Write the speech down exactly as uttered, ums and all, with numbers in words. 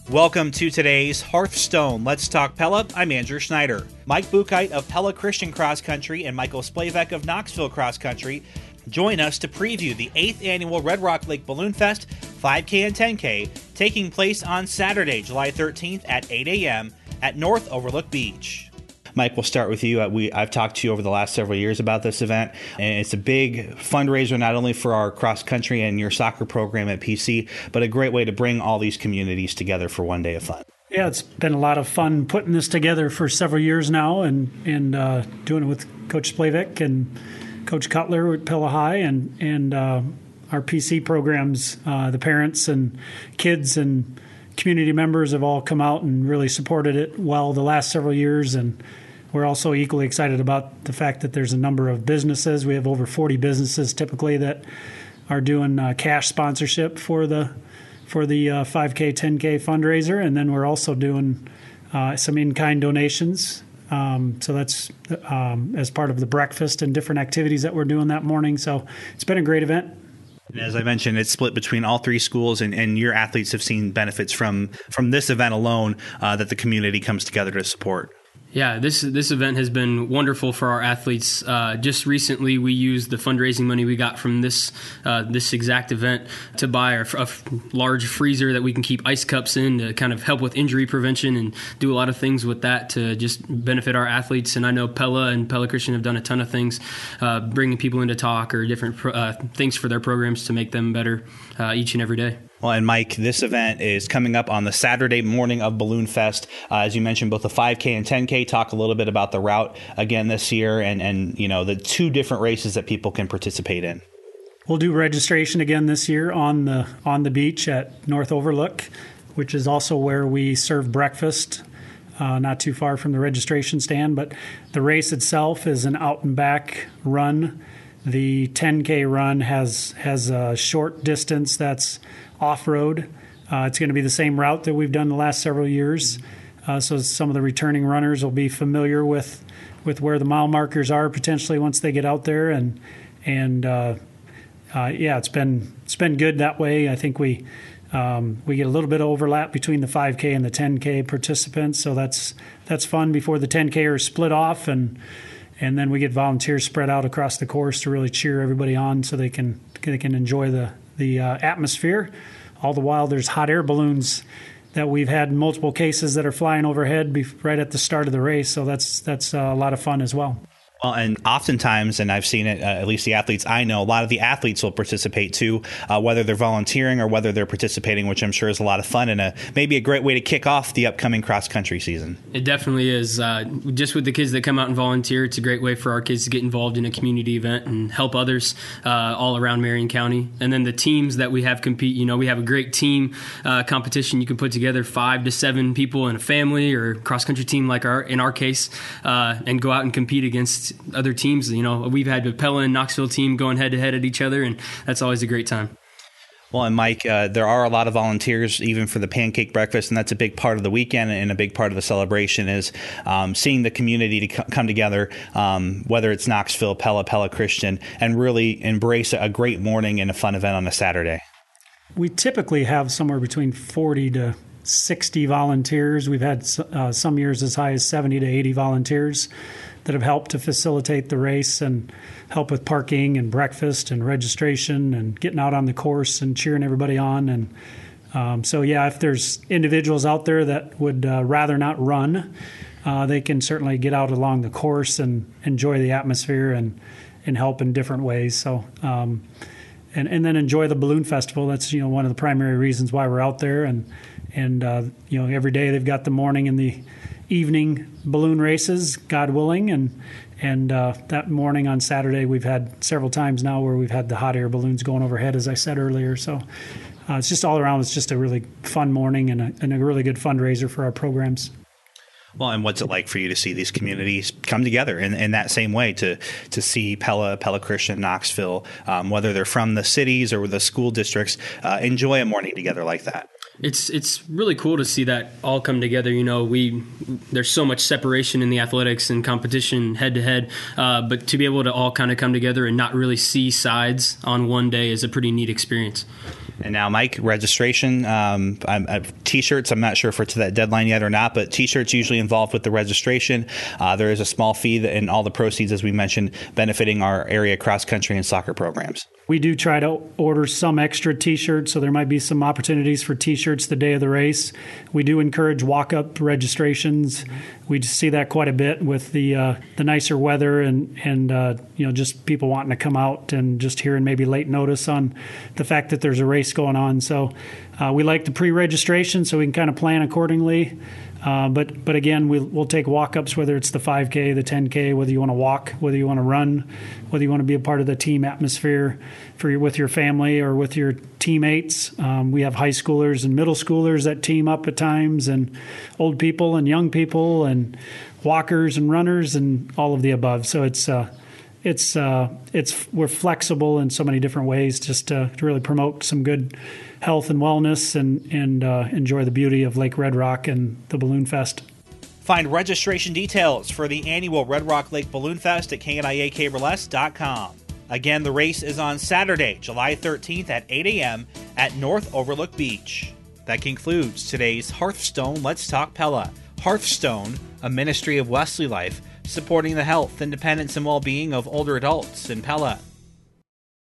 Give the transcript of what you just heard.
Welcome to today's Hearthstone Let's Talk Pella. I'm Andrew Schneider. Mike Buchheit of Pella Christian Cross Country and Michael Splavek of Knoxville Cross Country join us to preview the eighth Annual Red Rock Lake Balloon Fest five K and ten K taking place on Saturday, July thirteenth at eight a.m. at North Overlook Beach. Mike, we'll start with you. Uh, we, I've talked to you over the last several years about this event, and it's a big fundraiser not only for our cross country and your soccer program at P C, but a great way to bring all these communities together for one day of fun. Yeah, it's been a lot of fun putting this together for several years now, and and uh, doing it with Coach Splavek and Coach Cutler at Pella High, and and uh, our P C programs. Uh, the parents and kids and community members have all come out and really supported it well the last several years, and we're also equally excited about the fact that there's a number of businesses. We have over forty businesses typically that are doing uh, cash sponsorship for the for the uh, five K, ten K fundraiser, and then we're also doing uh, some in-kind donations. Um, so that's um, as part of the breakfast and different activities that we're doing that morning. So it's been a great event. And as I mentioned, it's split between all three schools, and, and your athletes have seen benefits from from this event alone uh, that the community comes together to support. Yeah, this this event has been wonderful for our athletes. Uh, just recently, we used the fundraising money we got from this uh, this exact event to buy a, a large freezer that we can keep ice cups in to kind of help with injury prevention and do a lot of things with that to just benefit our athletes. And I know Pella and Pella Christian have done a ton of things, uh, bringing people into talk or different pro- uh, things for their programs to make them better uh, each and every day. Well, and Mike, this event is coming up on the Saturday morning of Balloon Fest. Uh, as you mentioned, both the five K and ten K. Talk a little bit about the route again this year, and, and you know the two different races that people can participate in. We'll do registration again this year on the on the beach at North Overlook, which is also where we serve breakfast, uh, not too far from the registration stand. But the race itself is an out and back run. The ten K run has has a short distance that's off-road. Uh, it's going to be the same route that we've done the last several years. Uh, so some of the returning runners will be familiar with with where the mile markers are potentially once they get out there. And and uh, uh, yeah, it's been it's been good that way. I think we um, we get a little bit of overlap between the five K and the ten K participants. So that's that's fun before the ten K are split off, and and then we get volunteers spread out across the course to really cheer everybody on so they can they can enjoy the the uh, atmosphere. All the while, there's hot air balloons that we've had multiple cases that are flying overhead be- right at the start of the race. So that's that's uh, a lot of fun as well. Well, and oftentimes, and I've seen it, uh, at least the athletes I know, a lot of the athletes will participate too, uh, whether they're volunteering or whether they're participating, which I'm sure is a lot of fun and a, maybe a great way to kick off the upcoming cross-country season. It definitely is. Uh, just with the kids that come out and volunteer, it's a great way for our kids to get involved in a community event and help others uh, all around Marion County. And then the teams that we have compete, you know, we have a great team uh, competition. You can put together five to seven people in a family or cross-country team like our in our case uh, and go out and compete against other teams. You know, we've had the Pella and Knoxville team going head to head at each other, and that's always a great time. Well, and Mike, uh, there are a lot of volunteers even for the pancake breakfast, and that's a big part of the weekend and a big part of the celebration is um, seeing the community to c- come together, um, whether it's Knoxville, Pella, Pella Christian, and really embrace a great morning and a fun event on a Saturday. We typically have somewhere between forty to sixty volunteers. We've had uh, some years as high as seventy to eighty volunteers that have helped to facilitate the race and help with parking and breakfast and registration and getting out on the course and cheering everybody on. And um, so, yeah, if there's individuals out there that would uh, rather not run, uh, they can certainly get out along the course and enjoy the atmosphere and, and help in different ways. So, um, and, and then enjoy the balloon festival. That's, you know, one of the primary reasons why we're out there. And, and uh, you know, every day they've got the morning and the evening balloon races, God willing, and and uh, that morning on Saturday we've had several times now where we've had the hot air balloons going overhead, as I said earlier. So uh, it's just all around. It's just a really fun morning and a, and a really good fundraiser for our programs. Well, and what's it like for you to see these communities come together in, in that same way, to to see Pella, Pella Christian, Knoxville, um, whether they're from the cities or the school districts, uh, enjoy a morning together like that? It's it's really cool to see that all come together. You know, we there's so much separation in the athletics and competition head to head, uh, but to be able to all kind of come together and not really see sides on one day is a pretty neat experience. And now, Mike, registration, um, I'm, I'm, T-shirts, I'm not sure if we're to that deadline yet or not, but T-shirts usually involved with the registration. Uh, there is a small fee that, and all the proceeds, as we mentioned, benefiting our area cross-country and soccer programs. We do try to order some extra T-shirts, so there might be some opportunities for T-shirts the day of the race. We do encourage walk-up registrations. We see that quite a bit with the uh, the nicer weather and and uh, you know just people wanting to come out and just hearing maybe late notice on the fact that there's a race going on. So uh, we like the pre-registration so we can kind of plan accordingly. Uh, but but again, we'll, we'll take walk-ups, whether it's the five K, the ten K, whether you want to walk, whether you want to run, whether you want to be a part of the team atmosphere for your, with your family or with your teammates. Um, we have high schoolers and middle schoolers that team up at times, and old people and young people and walkers and runners and all of the above. So it's uh, it's uh, it's we're flexible in so many different ways just to, to really promote some good health and wellness and, and uh, enjoy the beauty of Lake Red Rock and the Balloon Fest. Find registration details for the annual Red Rock Lake Balloon Fest at K N I A K Burlesque dot com. Again, the race is on Saturday, July thirteenth at eight a.m. at North Overlook Beach. That concludes today's Hearthstone Let's Talk Pella. Hearthstone, a ministry of Wesley Life, supporting the health, independence, and well-being of older adults in Pella.